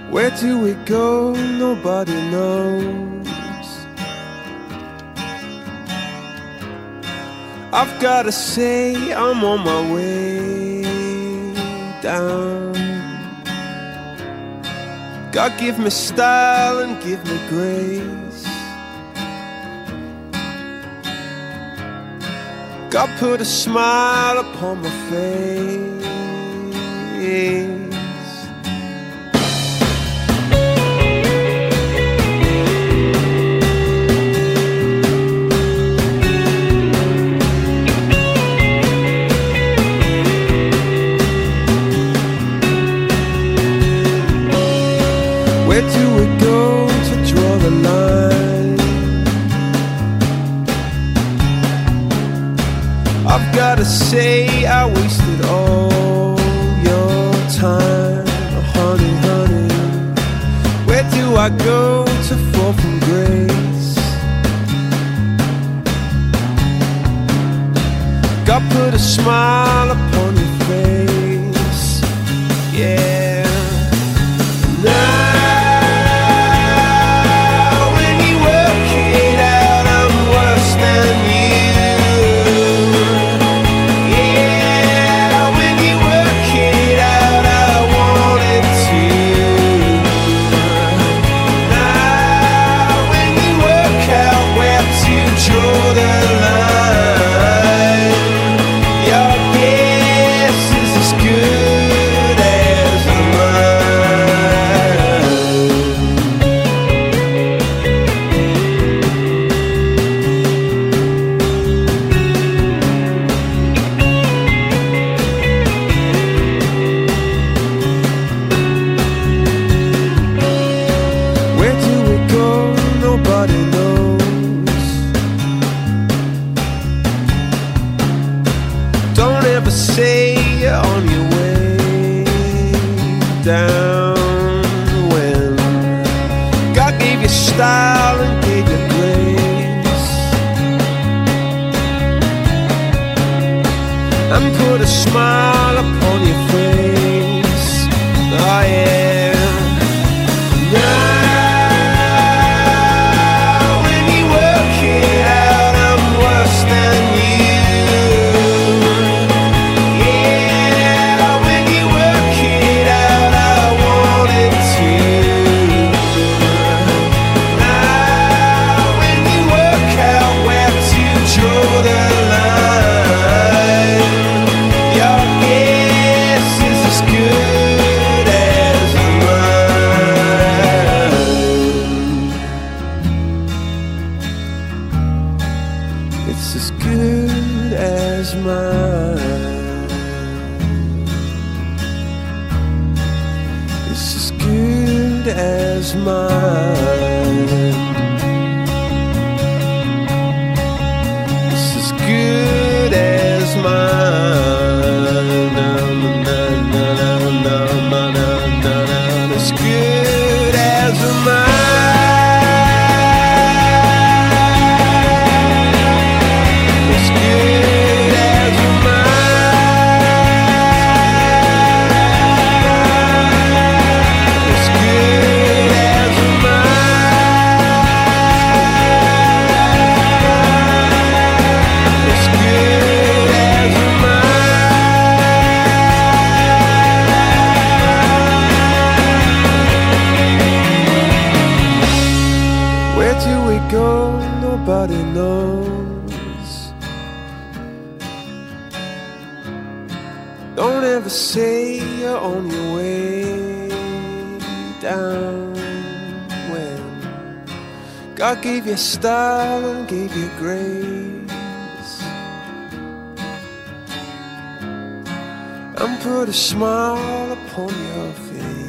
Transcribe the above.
Where do we go? Nobody knows. I've gotta say I'm on my way down. God give me style and give me grace. God put a smile upon my face. Where do we go to draw the line? I've gotta say I wasted all your time, honey, honey. Where do I go to fall from grace? God put a smile upon your face, yeah. Now nobody knows. Don't ever say you're on your way down when God gave you style and gave you grace and put a smile upon your face. Oh yeah. It's as good as mine. It's as good as mine. It's as good as mine. As good as mine. Where do we go? Nobody knows. Don't ever say you're on your way down when God gave you style and gave you grace and put a smile upon your face.